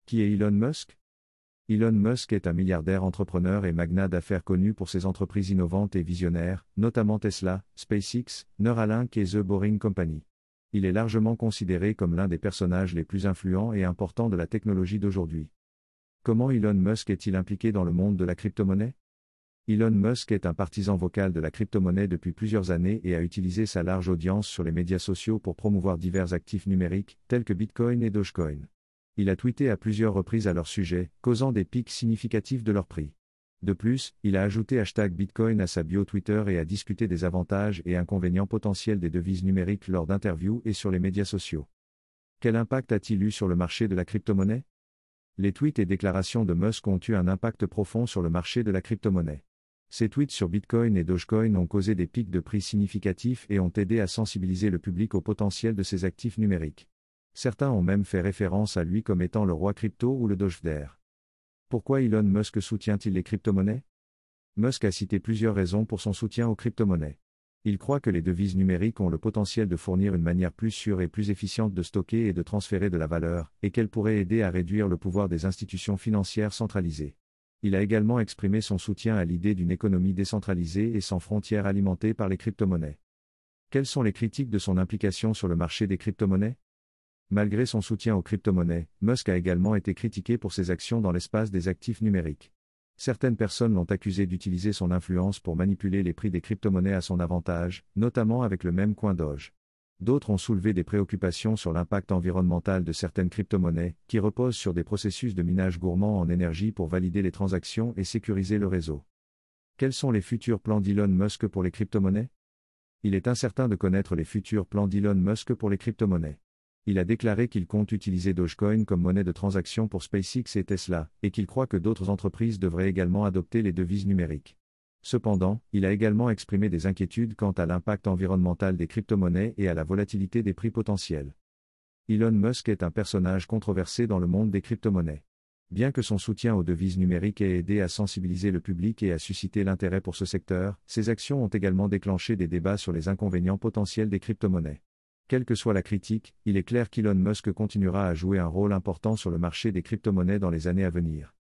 Qui est Elon Musk? Elon Musk est un milliardaire entrepreneur et magnat d'affaires connu pour ses entreprises innovantes et visionnaires, notamment Tesla, SpaceX, Neuralink et The Boring Company. Il est largement considéré comme l'un des personnages les plus influents et importants de la technologie d'aujourd'hui. Comment Elon Musk est-il impliqué dans le monde de la crypto-monnaie? Elon Musk est un partisan vocal de la crypto-monnaie depuis plusieurs années et a utilisé sa large audience sur les médias sociaux pour promouvoir divers actifs numériques, tels que Bitcoin et Dogecoin. Il a tweeté à plusieurs reprises à leur sujet, causant des pics significatifs de leur prix. De plus, il a ajouté #Bitcoin à sa bio Twitter et a discuté des avantages et inconvénients potentiels des devises numériques lors d'interviews et sur les médias sociaux. Quel impact a-t-il eu sur le marché de la crypto-monnaie? Les tweets et déclarations de Musk ont eu un impact profond sur le marché de la crypto-monnaie. Ses tweets sur Bitcoin et Dogecoin ont causé des pics de prix significatifs et ont aidé à sensibiliser le public au potentiel de ces actifs numériques. Certains ont même fait référence à lui comme étant le roi crypto ou le Dogevdaire. Pourquoi Elon Musk soutient-il les crypto-monnaies? Musk a cité plusieurs raisons pour son soutien aux crypto-monnaies. Il croit que les devises numériques ont le potentiel de fournir une manière plus sûre et plus efficiente de stocker et de transférer de la valeur, et qu'elles pourraient aider à réduire le pouvoir des institutions financières centralisées. Il a également exprimé son soutien à l'idée d'une économie décentralisée et sans frontières alimentée par les crypto-monnaies. Quelles sont les critiques de son implication sur le marché des crypto-monnaies? Malgré son soutien aux crypto-monnaies, Musk a également été critiqué pour ses actions dans l'espace des actifs numériques. Certaines personnes l'ont accusé d'utiliser son influence pour manipuler les prix des crypto-monnaies à son avantage, notamment avec le même coin Doge. D'autres ont soulevé des préoccupations sur l'impact environnemental de certaines crypto-monnaies, qui reposent sur des processus de minage gourmand en énergie pour valider les transactions et sécuriser le réseau. Quels sont les futurs plans d'Elon Musk pour les crypto-monnaies? Il est incertain de connaître les futurs plans d'Elon Musk pour les crypto-monnaies. Il a déclaré qu'il compte utiliser Dogecoin comme monnaie de transaction pour SpaceX et Tesla, et qu'il croit que d'autres entreprises devraient également adopter les devises numériques. Cependant, il a également exprimé des inquiétudes quant à l'impact environnemental des crypto-monnaies et à la volatilité des prix potentiels. Elon Musk est un personnage controversé dans le monde des crypto-monnaies. Bien que son soutien aux devises numériques ait aidé à sensibiliser le public et à susciter l'intérêt pour ce secteur, ses actions ont également déclenché des débats sur les inconvénients potentiels des crypto-monnaies. Quelle que soit la critique, il est clair qu'Elon Musk continuera à jouer un rôle important sur le marché des crypto-monnaies dans les années à venir.